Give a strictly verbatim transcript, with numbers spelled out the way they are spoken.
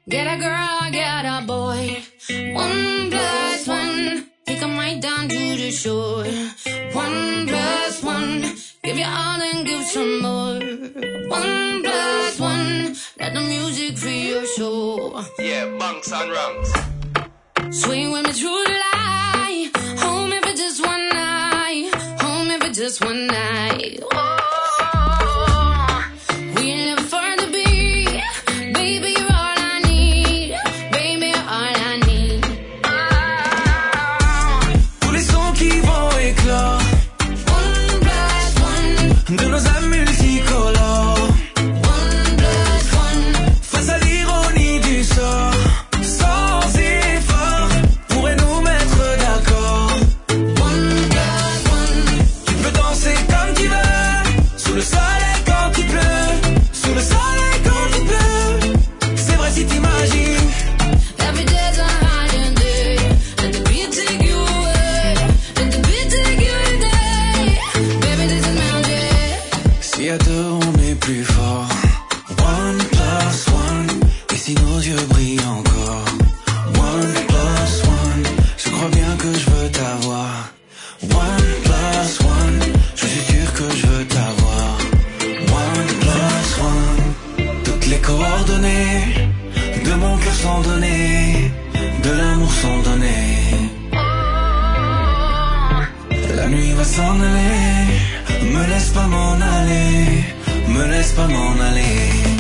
Get a girl, get a boy. One plus one, take 'em right down to the shore. One plus one, give you all and give some more. One plus one, let the music free your soul. Yeah, bunks and rungs. Swing with me through the light. Home if it's just one night. Home if it's just one night. Oh. De nos âmes multicolores. One plus one. Face à l'ironie du sort, sans effort, pourrait nous mettre d'accord. One plus one. Tu peux danser comme tu veux, sous le soleil quand il pleut, sous le soleil quand il pleut. C'est vrai si t'imagines. Every day's a holiday. Let the beat take you away. Let the beat take you today. Baby, this is magic. Si à deux on est plus fort, one plus one, et si nos yeux brillent encore, one plus one, je crois bien que je veux t'avoir, one plus one, je suis sûr que je veux t'avoir, one plus one, toutes les coordonnées de mon cœur sont données, de l'amour sont données. La nuit va s'en aller, me laisse pas m'en aller, me laisse pas m'en aller.